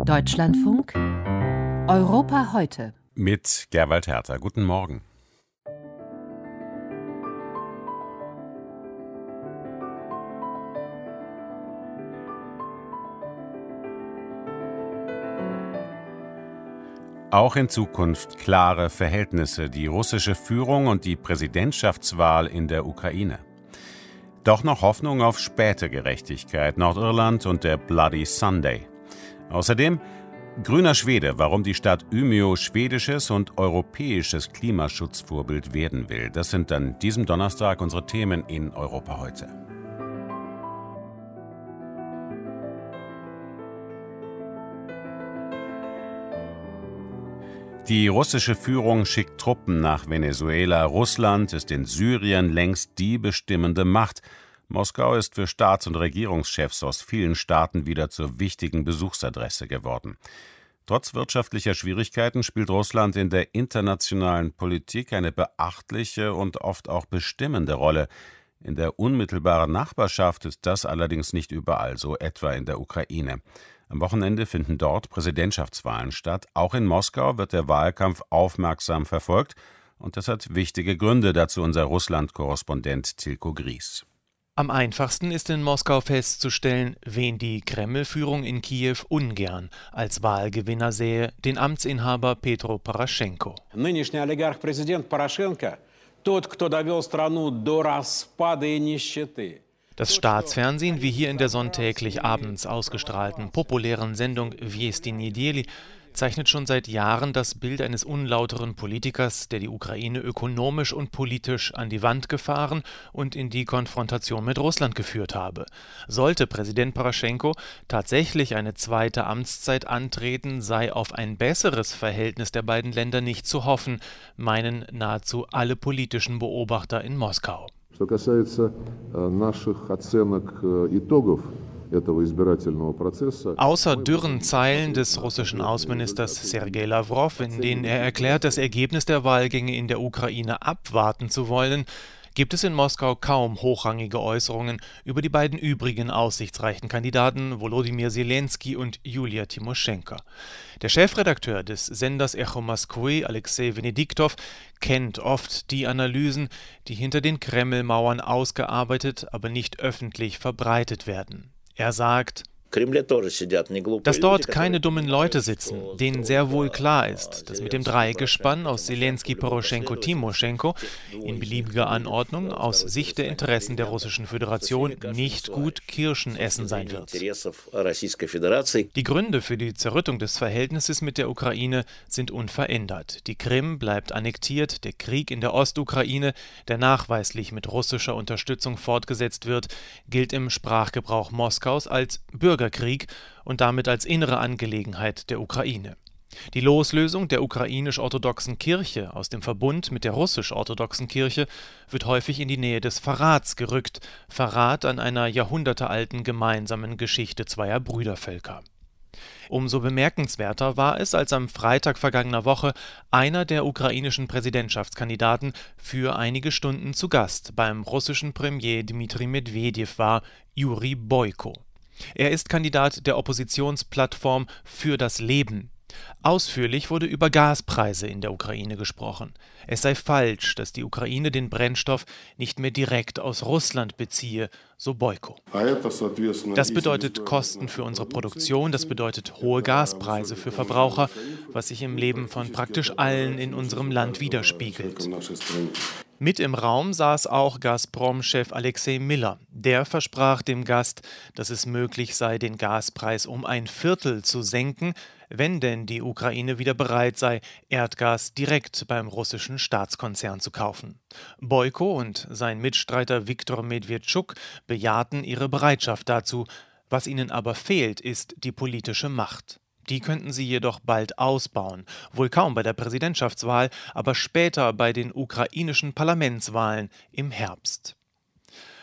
Deutschlandfunk Europa heute. Mit Gerwald Herter. Guten Morgen. Auch in Zukunft klare Verhältnisse, die russische Führung und die Präsidentschaftswahl in der Ukraine. Doch noch Hoffnung auf späte Gerechtigkeit, Nordirland und der Bloody Sunday. Außerdem grüner Schwede, warum die Stadt Umeå schwedisches und europäisches Klimaschutzvorbild werden will. Das sind dann diesem Donnerstag unsere Themen in Europa heute. Die russische Führung schickt Truppen nach Venezuela. Russland ist in Syrien längst die bestimmende Macht. Moskau ist für Staats- und Regierungschefs aus vielen Staaten wieder zur wichtigen Besuchsadresse geworden. Trotz wirtschaftlicher Schwierigkeiten spielt Russland in der internationalen Politik eine beachtliche und oft auch bestimmende Rolle. In der unmittelbaren Nachbarschaft ist das allerdings nicht überall so, etwa in der Ukraine. Am Wochenende finden dort Präsidentschaftswahlen statt. Auch in Moskau wird der Wahlkampf aufmerksam verfolgt. Und das hat wichtige Gründe, dazu unser Russland-Korrespondent Tilko Gries. Am einfachsten ist in Moskau festzustellen, wen die Kreml-Führung in Kiew ungern als Wahlgewinner sähe, den Amtsinhaber Petro Poroschenko. Нынешний олигарх-президент Порошенко – тот, кто довел страну до распада и нищеты. Das Staatsfernsehen, wie hier in der sonntäglich abends ausgestrahlten populären Sendung Vesti Nedeli, zeichnet schon seit Jahren das Bild eines unlauteren Politikers, der die Ukraine ökonomisch und politisch an die Wand gefahren und in die Konfrontation mit Russland geführt habe. Sollte Präsident Poroschenko tatsächlich eine zweite Amtszeit antreten, sei auf ein besseres Verhältnis der beiden Länder nicht zu hoffen, meinen nahezu alle politischen Beobachter in Moskau. Что касается наших оценок итогов этого избирательного процесса. Außer dürren Zeilen des russischen Außenministers Sergei Lavrov, in denen er erklärt, das Ergebnis der Wahlgänge in der Ukraine abwarten zu wollen, gibt es in Moskau kaum hochrangige Äußerungen über die beiden übrigen aussichtsreichen Kandidaten Volodymyr Zelensky und Julia Timoschenko. Der Chefredakteur des Senders Echo Moskwy, Alexei Venediktov, kennt oft die Analysen, die hinter den Kreml-Mauern ausgearbeitet, aber nicht öffentlich verbreitet werden. Er sagt: Dass dort keine dummen Leute sitzen, denen sehr wohl klar ist, dass mit dem Dreigespann aus Zelensky, Poroschenko, Timoschenko in beliebiger Anordnung aus Sicht der Interessen der Russischen Föderation nicht gut Kirschen essen sein wird. Die Gründe für die Zerrüttung des Verhältnisses mit der Ukraine sind unverändert. Die Krim bleibt annektiert, der Krieg in der Ostukraine, der nachweislich mit russischer Unterstützung fortgesetzt wird, gilt im Sprachgebrauch Moskaus als Bürgerkrieg und damit als innere Angelegenheit der Ukraine. Die Loslösung der ukrainisch-orthodoxen Kirche aus dem Verbund mit der russisch-orthodoxen Kirche wird häufig in die Nähe des Verrats gerückt, Verrat an einer jahrhundertealten gemeinsamen Geschichte zweier Brüdervölker. Umso bemerkenswerter war es, als am Freitag vergangener Woche einer der ukrainischen Präsidentschaftskandidaten für einige Stunden zu Gast beim russischen Premier Dmitri Medwedew war, Juri Boyko. Er ist Kandidat der Oppositionsplattform Für das Leben. Ausführlich wurde über Gaspreise in der Ukraine gesprochen. Es sei falsch, dass die Ukraine den Brennstoff nicht mehr direkt aus Russland beziehe, so Boyko. Das bedeutet Kosten für unsere Produktion, das bedeutet hohe Gaspreise für Verbraucher, was sich im Leben von praktisch allen in unserem Land widerspiegelt. Mit im Raum saß auch Gazprom-Chef Alexei Miller. Der versprach dem Gast, dass es möglich sei, den Gaspreis um ein Viertel zu senken, wenn denn die Ukraine wieder bereit sei, Erdgas direkt beim russischen Staatskonzern zu kaufen. Boyko und sein Mitstreiter Viktor Medvedchuk bejahten ihre Bereitschaft dazu. Was ihnen aber fehlt, ist die politische Macht. Die könnten sie jedoch bald ausbauen, wohl kaum bei der Präsidentschaftswahl, aber später bei den ukrainischen Parlamentswahlen im Herbst.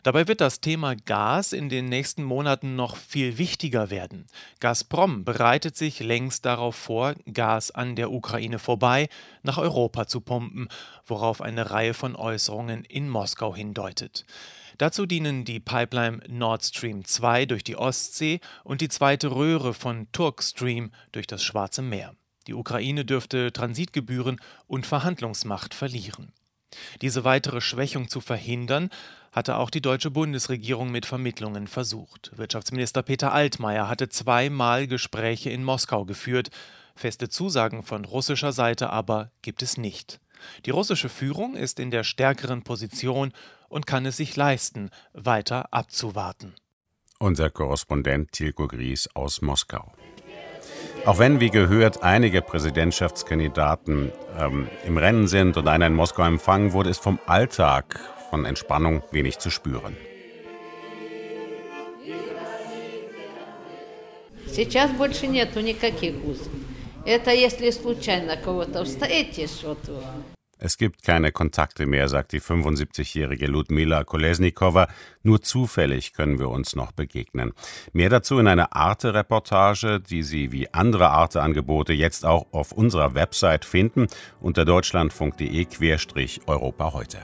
Dabei wird das Thema Gas in den nächsten Monaten noch viel wichtiger werden. Gazprom bereitet sich längst darauf vor, Gas an der Ukraine vorbei nach Europa zu pumpen, worauf eine Reihe von Äußerungen in Moskau hindeutet. Dazu dienen die Pipeline Nord Stream 2 durch die Ostsee und die zweite Röhre von Turkstream durch das Schwarze Meer. Die Ukraine dürfte Transitgebühren und Verhandlungsmacht verlieren. Diese weitere Schwächung zu verhindern, hatte auch die deutsche Bundesregierung mit Vermittlungen versucht. Wirtschaftsminister Peter Altmaier hatte 2-mal Gespräche in Moskau geführt. Feste Zusagen von russischer Seite aber gibt es nicht. Die russische Führung ist in der stärkeren Position und kann es sich leisten, weiter abzuwarten. Unser Korrespondent Tilko Gries aus Moskau. Auch wenn, wie gehört, einige Präsidentschaftskandidaten im Rennen sind und einer in Moskau empfangen wurde, ist vom Alltag, von Entspannung wenig zu spüren. Сейчас больше нету никаких узов. Это если случайно кого-то встретишь, вот. Es gibt keine Kontakte mehr, sagt die 75-jährige Ludmila Kolesnikova. Nur zufällig können wir uns noch begegnen. Mehr dazu in einer Arte-Reportage, die Sie wie andere Arte-Angebote jetzt auch auf unserer Website finden unter deutschlandfunk.de/Europa heute.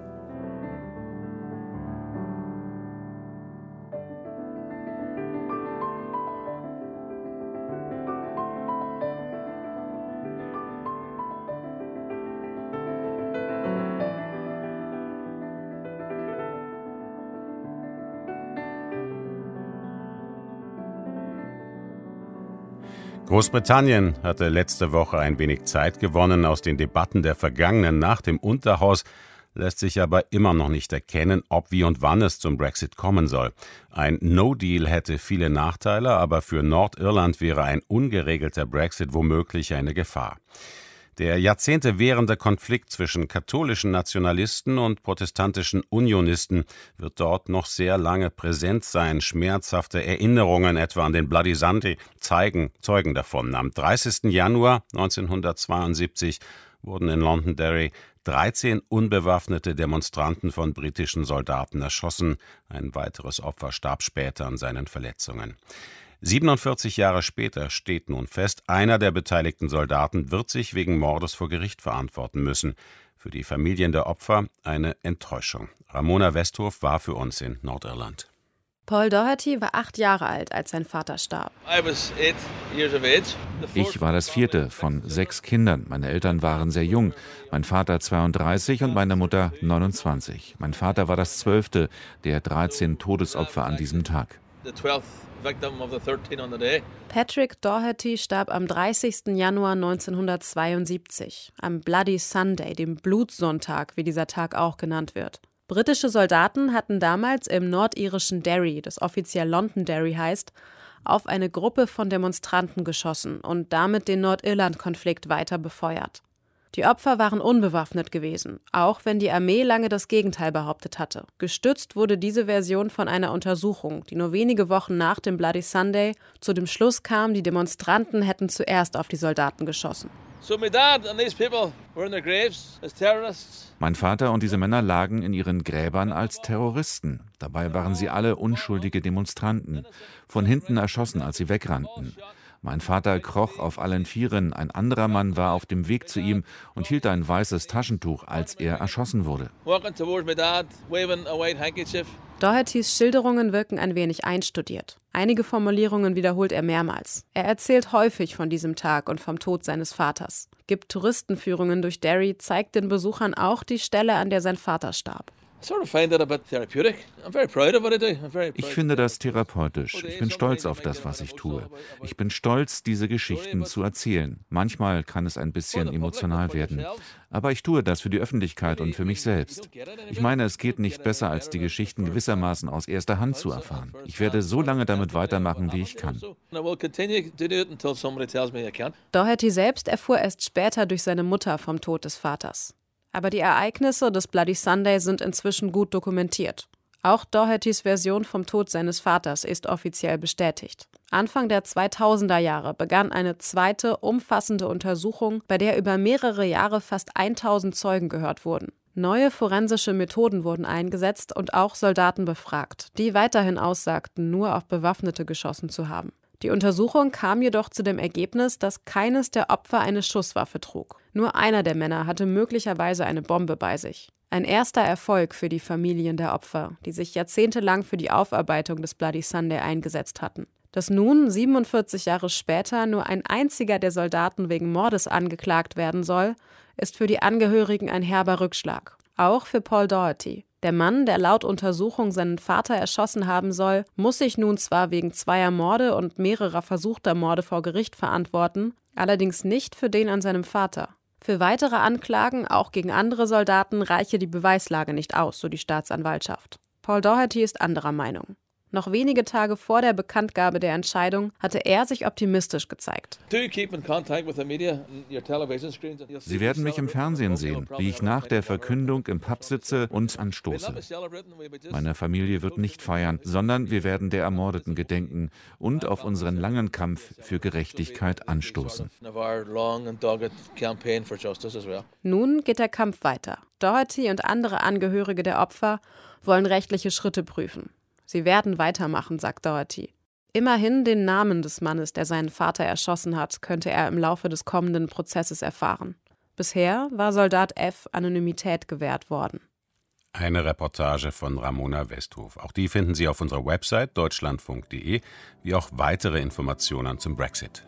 Großbritannien hatte letzte Woche ein wenig Zeit gewonnen aus den Debatten der vergangenen Nacht im Unterhaus, lässt sich aber immer noch nicht erkennen, ob, wie und wann es zum Brexit kommen soll. Ein No-Deal hätte viele Nachteile, aber für Nordirland wäre ein ungeregelter Brexit womöglich eine Gefahr. Der Jahrzehnte währende Konflikt zwischen katholischen Nationalisten und protestantischen Unionisten wird dort noch sehr lange präsent sein. Schmerzhafte Erinnerungen etwa an den Bloody Sunday zeugen davon. Am 30. Januar 1972 wurden in Londonderry 13 unbewaffnete Demonstranten von britischen Soldaten erschossen. Ein weiteres Opfer starb später an seinen Verletzungen. 47 Jahre später steht nun fest, einer der beteiligten Soldaten wird sich wegen Mordes vor Gericht verantworten müssen. Für die Familien der Opfer eine Enttäuschung. Ramona Westhof war für uns in Nordirland. Paul Doherty war 8 Jahre alt, als sein Vater starb. Ich war das 4. von 6 Kindern. Meine Eltern waren sehr jung. Mein Vater 32 und meine Mutter 29. Mein Vater war das 12. der 13 Todesopfer an diesem Tag. Patrick Doherty starb am 30. Januar 1972, am Bloody Sunday, dem Blutsonntag, wie dieser Tag auch genannt wird. Britische Soldaten hatten damals im nordirischen Derry, das offiziell Londonderry heißt, auf eine Gruppe von Demonstranten geschossen und damit den Nordirland-Konflikt weiter befeuert. Die Opfer waren unbewaffnet gewesen, auch wenn die Armee lange das Gegenteil behauptet hatte. Gestützt wurde diese Version von einer Untersuchung, die nur wenige Wochen nach dem Bloody Sunday zu dem Schluss kam, die Demonstranten hätten zuerst auf die Soldaten geschossen. Mein Vater und diese Männer lagen in ihren Gräbern als Terroristen. Dabei waren sie alle unschuldige Demonstranten, von hinten erschossen, als sie wegrannten. Mein Vater kroch auf allen Vieren, ein anderer Mann war auf dem Weg zu ihm und hielt ein weißes Taschentuch, als er erschossen wurde. Dohertys Schilderungen wirken ein wenig einstudiert. Einige Formulierungen wiederholt er mehrmals. Er erzählt häufig von diesem Tag und vom Tod seines Vaters, gibt Touristenführungen durch Derry, zeigt den Besuchern auch die Stelle, an der sein Vater starb. Ich finde das therapeutisch. Ich bin stolz auf das, was ich tue. Ich bin stolz, diese Geschichten zu erzählen. Manchmal kann es ein bisschen emotional werden. Aber ich tue das für die Öffentlichkeit und für mich selbst. Ich meine, es geht nicht besser, als die Geschichten gewissermaßen aus erster Hand zu erfahren. Ich werde so lange damit weitermachen, wie ich kann. Doherty selbst erfuhr erst später durch seine Mutter vom Tod des Vaters. Aber die Ereignisse des Bloody Sunday sind inzwischen gut dokumentiert. Auch Dohertys Version vom Tod seines Vaters ist offiziell bestätigt. Anfang der 2000er Jahre begann eine zweite, umfassende Untersuchung, bei der über mehrere Jahre fast 1000 Zeugen gehört wurden. Neue forensische Methoden wurden eingesetzt und auch Soldaten befragt, die weiterhin aussagten, nur auf Bewaffnete geschossen zu haben. Die Untersuchung kam jedoch zu dem Ergebnis, dass keines der Opfer eine Schusswaffe trug. Nur einer der Männer hatte möglicherweise eine Bombe bei sich. Ein erster Erfolg für die Familien der Opfer, die sich jahrzehntelang für die Aufarbeitung des Bloody Sunday eingesetzt hatten. Dass nun, 47 Jahre später, nur ein einziger der Soldaten wegen Mordes angeklagt werden soll, ist für die Angehörigen ein herber Rückschlag. Auch für Paul Doherty. Der Mann, der laut Untersuchung seinen Vater erschossen haben soll, muss sich nun zwar wegen 2 Morde und mehrerer versuchter Morde vor Gericht verantworten, allerdings nicht für den an seinem Vater. Für weitere Anklagen, auch gegen andere Soldaten, reiche die Beweislage nicht aus, so die Staatsanwaltschaft. Paul Doherty ist anderer Meinung. Noch wenige Tage vor der Bekanntgabe der Entscheidung hatte er sich optimistisch gezeigt. Sie werden mich im Fernsehen sehen, wie ich nach der Verkündung im Pub sitze und anstoße. Meine Familie wird nicht feiern, sondern wir werden der Ermordeten gedenken und auf unseren langen Kampf für Gerechtigkeit anstoßen. Nun geht der Kampf weiter. Doherty und andere Angehörige der Opfer wollen rechtliche Schritte prüfen. Sie werden weitermachen, sagt Doherty. Immerhin den Namen des Mannes, der seinen Vater erschossen hat, könnte er im Laufe des kommenden Prozesses erfahren. Bisher war Soldat F. Anonymität gewährt worden. Eine Reportage von Ramona Westhof. Auch die finden Sie auf unserer Website deutschlandfunk.de, wie auch weitere Informationen zum Brexit.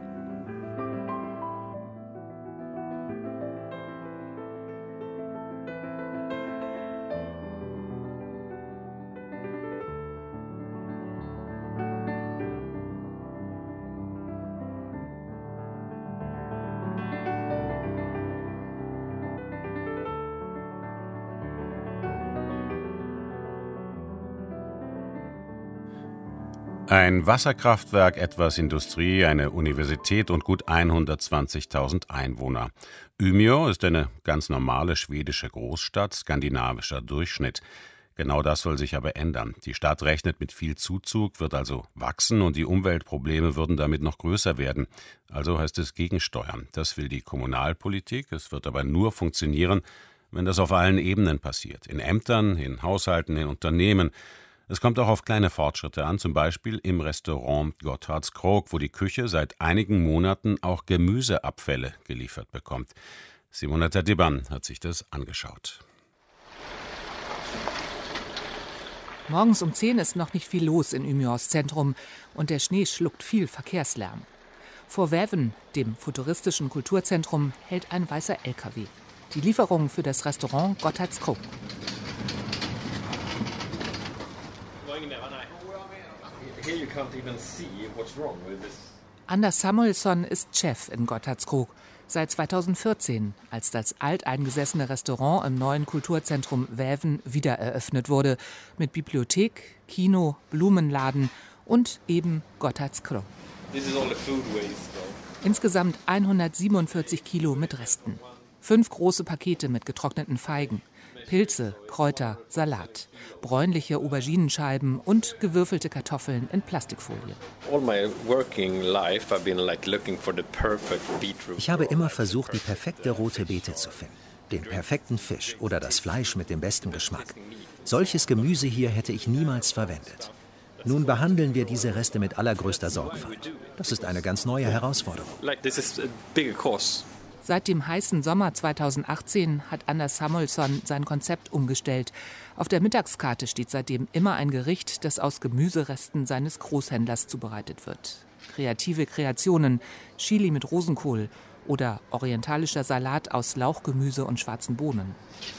Ein Wasserkraftwerk, etwas Industrie, eine Universität und gut 120.000 Einwohner. Umeå ist eine ganz normale schwedische Großstadt, skandinavischer Durchschnitt. Genau das soll sich aber ändern. Die Stadt rechnet mit viel Zuzug, wird also wachsen und die Umweltprobleme würden damit noch größer werden. Also heißt es gegensteuern. Das will die Kommunalpolitik. Es wird aber nur funktionieren, wenn das auf allen Ebenen passiert. In Ämtern, in Haushalten, in Unternehmen. Es kommt auch auf kleine Fortschritte an, zum Beispiel im Restaurant Gotthardskrook, wo die Küche seit einigen Monaten auch Gemüseabfälle geliefert bekommt. Simonetta Dibban hat sich das angeschaut. Morgens um 10 ist noch nicht viel los in Umeås Zentrum und der Schnee schluckt viel Verkehrslärm. Vor Väven, dem futuristischen Kulturzentrum, hält ein weißer LKW. Die Lieferung für das Restaurant Gotthardskrook. Anders Samuelsson ist Chef in Gotthardskrook seit 2014, als das alteingesessene Restaurant im neuen Kulturzentrum Väven wiedereröffnet wurde, mit Bibliothek, Kino, Blumenladen und eben Gotthardskrook. Insgesamt 147 Kilo mit Resten. 5 große Pakete mit getrockneten Feigen, Pilze, Kräuter, Salat, bräunliche Auberginenscheiben und gewürfelte Kartoffeln in Plastikfolie. Ich habe immer versucht, die perfekte rote Beete zu finden, den perfekten Fisch oder das Fleisch mit dem besten Geschmack. Solches Gemüse hier hätte ich niemals verwendet. Nun behandeln wir diese Reste mit allergrößter Sorgfalt. Das ist eine ganz neue Herausforderung. Seit dem heißen Sommer 2018 hat Anders Samuelsson sein Konzept umgestellt. Auf der Mittagskarte steht seitdem immer ein Gericht, das aus Gemüseresten seines Großhändlers zubereitet wird. Kreative Kreationen, Chili mit Rosenkohl oder orientalischer Salat aus Lauchgemüse und schwarzen Bohnen.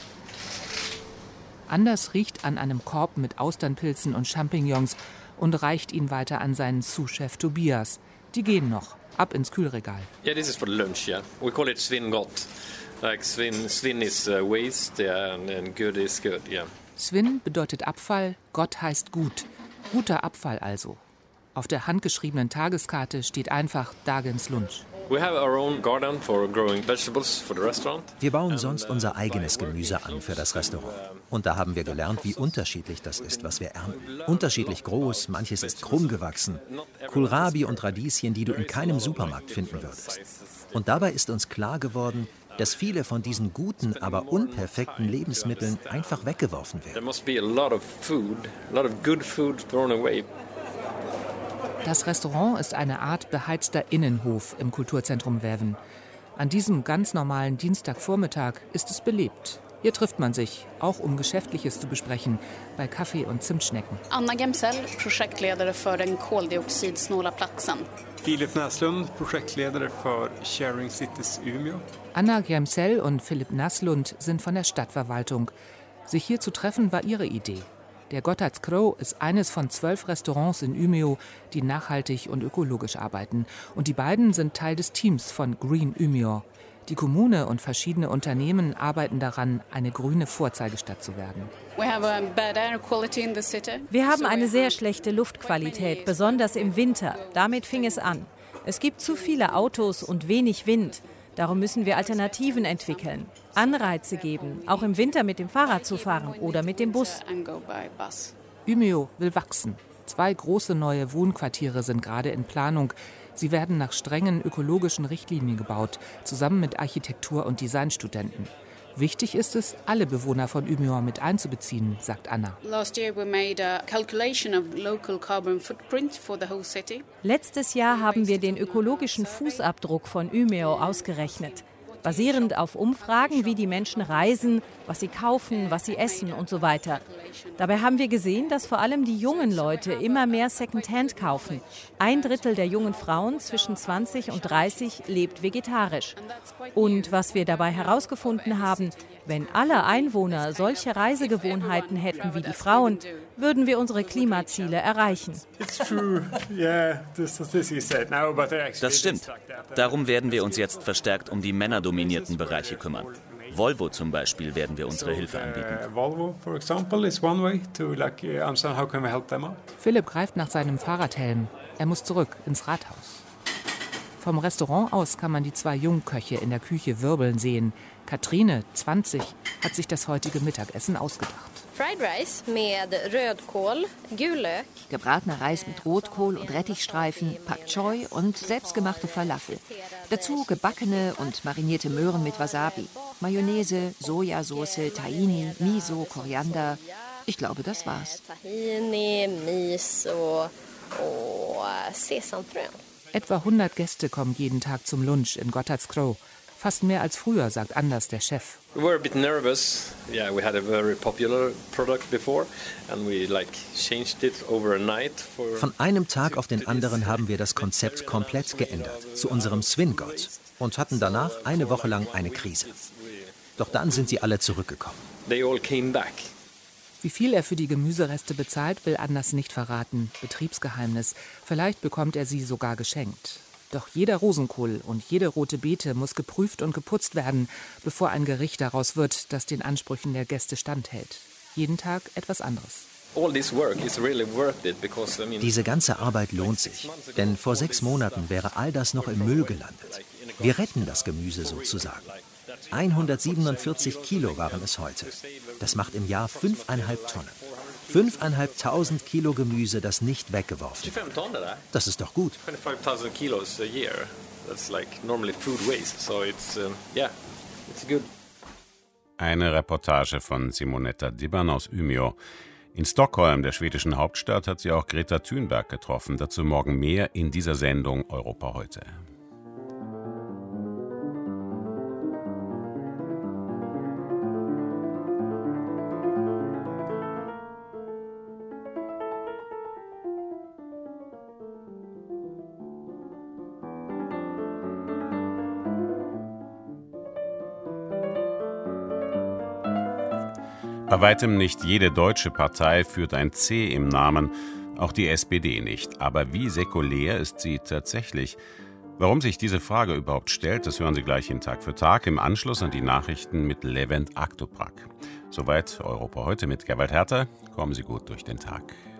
Anders riecht an einem Korb mit Austernpilzen und Champignons und reicht ihn weiter an seinen Sous-Chef Tobias. Die gehen noch. Ab ins Kühlregal. Yeah, this is for lunch, yeah. We call it Svingott. Like Svin is waste and good is good, yeah. Svin bedeutet Abfall, Gott heißt gut. Guter Abfall also. Auf der handgeschriebenen Tageskarte steht einfach Dagens Lunch. We have our own garden for growing vegetables for the restaurant. Wir bauen sonst unser eigenes Gemüse an für das Restaurant. Und da haben wir gelernt, wie unterschiedlich das ist, was wir ernten. Unterschiedlich groß, manches ist krumm gewachsen. Kohlrabi und Radieschen, die du in keinem Supermarkt finden würdest. Und dabei ist uns klar geworden, dass viele von diesen guten, aber unperfekten Lebensmitteln einfach weggeworfen werden. Das Restaurant ist eine Art beheizter Innenhof im Kulturzentrum Weven. An diesem ganz normalen Dienstagvormittag ist es belebt. Hier trifft man sich, auch um Geschäftliches zu besprechen, bei Kaffee und Zimtschnecken. Anna Gemsell, Projektledare für den koldioxidsnåla Platsen. Philipp Näslund, Projektledare für Sharing Cities Umeå. Anna Gemsell und Philipp Näslund sind von der Stadtverwaltung. Sich hier zu treffen war ihre Idee. Der Gotthardskro ist eines von 12 Restaurants in Umeå, die nachhaltig und ökologisch arbeiten. Und die beiden sind Teil des Teams von Green Umeå. Die Kommune und verschiedene Unternehmen arbeiten daran, eine grüne Vorzeigestadt zu werden. Wir haben eine sehr schlechte Luftqualität, besonders im Winter. Damit fing es an. Es gibt zu viele Autos und wenig Wind. Darum müssen wir Alternativen entwickeln, Anreize geben, auch im Winter mit dem Fahrrad zu fahren oder mit dem Bus. Umeå will wachsen. 2 große neue Wohnquartiere sind gerade in Planung. Sie werden nach strengen ökologischen Richtlinien gebaut, zusammen mit Architektur- und Designstudenten. Wichtig ist es, alle Bewohner von Umeå mit einzubeziehen, sagt Anna. Letztes Jahr haben wir den ökologischen Fußabdruck von Umeå ausgerechnet. Basierend auf Umfragen, wie die Menschen reisen, was sie kaufen, was sie essen und so weiter. Dabei haben wir gesehen, dass vor allem die jungen Leute immer mehr Secondhand kaufen. 1/3 der jungen Frauen zwischen 20 und 30 lebt vegetarisch. Und was wir dabei herausgefunden haben, wenn alle Einwohner solche Reisegewohnheiten hätten wie die Frauen, würden wir unsere Klimaziele erreichen. Das stimmt. Darum werden wir uns jetzt verstärkt um die männerdominierten Bereiche kümmern. Volvo zum Beispiel werden wir unsere Hilfe anbieten. Philipp greift nach seinem Fahrradhelm. Er muss zurück ins Rathaus. Vom Restaurant aus kann man die 2 Jungköche in der Küche wirbeln sehen. Katrine, 20, hat sich das heutige Mittagessen ausgedacht. Fried Rice mit Rödkohl, Gulök. Gebratener Reis mit Rotkohl und Rettichstreifen, Pak Choi und selbstgemachte Falafel. Dazu gebackene und marinierte Möhren mit Wasabi, Mayonnaise, Sojasauce, Tahini, Miso, Koriander. Ich glaube, das war's. Tahini, Miso und Sesamfrön. Etwa 100 Gäste kommen jeden Tag zum Lunch in Gotthardskro. Fast mehr als früher, sagt Anders, der Chef. We were a bit nervous. Yeah, we had a very popular product before and we changed it overnight for. Von einem Tag auf den anderen haben wir das Konzept komplett geändert zu unserem Svingot und hatten danach eine Woche lang eine Krise. Doch dann sind sie alle zurückgekommen. They all came back. Wie viel er für die Gemüsereste bezahlt, will Anders nicht verraten. Betriebsgeheimnis. Vielleicht bekommt er sie sogar geschenkt. Doch jeder Rosenkohl und jede rote Beete muss geprüft und geputzt werden, bevor ein Gericht daraus wird, das den Ansprüchen der Gäste standhält. Jeden Tag etwas anderes. Diese ganze Arbeit lohnt sich, denn vor 6 Monaten wäre all das noch im Müll gelandet. Wir retten das Gemüse sozusagen. 147 Kilo waren es heute. Das macht im Jahr 5,5 Tonnen. 5.500 Kilo Gemüse, das nicht weggeworfen wird. Das ist doch gut. 25.000 kilos a year. That's like normally food waste. So it's good. Eine Reportage von Simonetta Dibban aus Umeå. In Stockholm, der schwedischen Hauptstadt, hat sie auch Greta Thunberg getroffen. Dazu morgen mehr in dieser Sendung Europa heute. Bei weitem nicht jede deutsche Partei führt ein C im Namen, auch die SPD nicht. Aber wie säkulär ist sie tatsächlich? Warum sich diese Frage überhaupt stellt, das hören Sie gleich in Tag für Tag im Anschluss an die Nachrichten mit Levent Aktoprak. Soweit Europa heute mit Gerwald Herter. Kommen Sie gut durch den Tag.